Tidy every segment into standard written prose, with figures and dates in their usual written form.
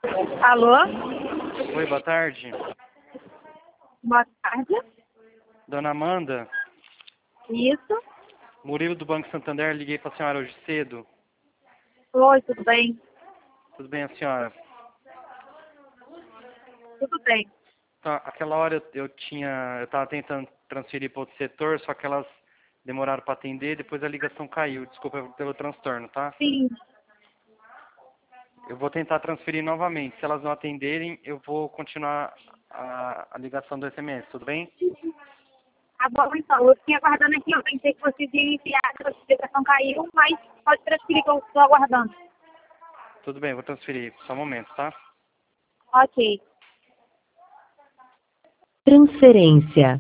Alô? Oi, boa tarde. Boa tarde. Dona Amanda, Isso. Murilo do Banco Santander, liguei para a senhora hoje cedo. Oi, tudo bem? Tudo bem, a senhora? Tudo bem. Tá, aquela hora eu estava tentando transferir para outro setor, só que elas demoraram para atender, depois a ligação caiu. Desculpa pelo transtorno, tá? Sim. Eu vou tentar transferir novamente. Se elas não atenderem, eu vou continuar a ligação do SMS, tudo bem? Tá bom, então. Eu fiquei aguardando aqui. Eu pensei que vocês iam enviar, que a notificação caiu, mas pode transferir que eu estou aguardando. Tudo bem, vou transferir. Só um momento, tá? Ok. Transferência.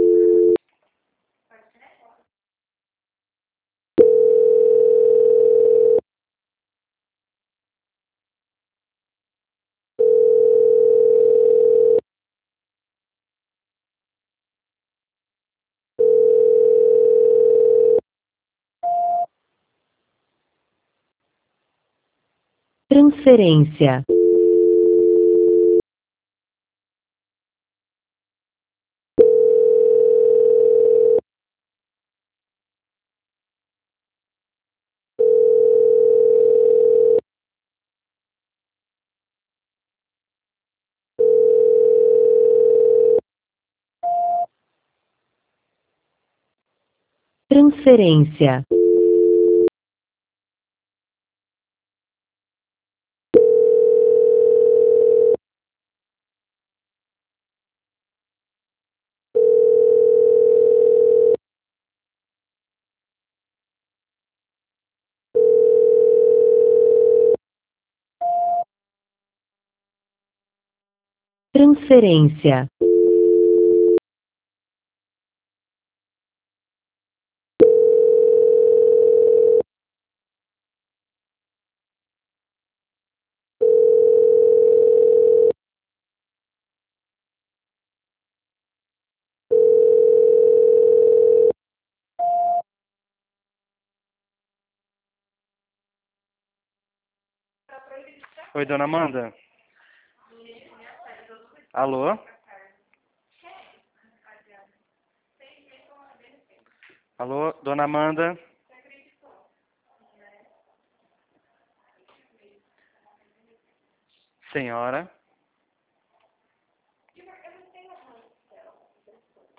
Transferência. Transferência. Transferência. Oi, dona Amanda. Alô? Alô, dona Amanda? Senhora?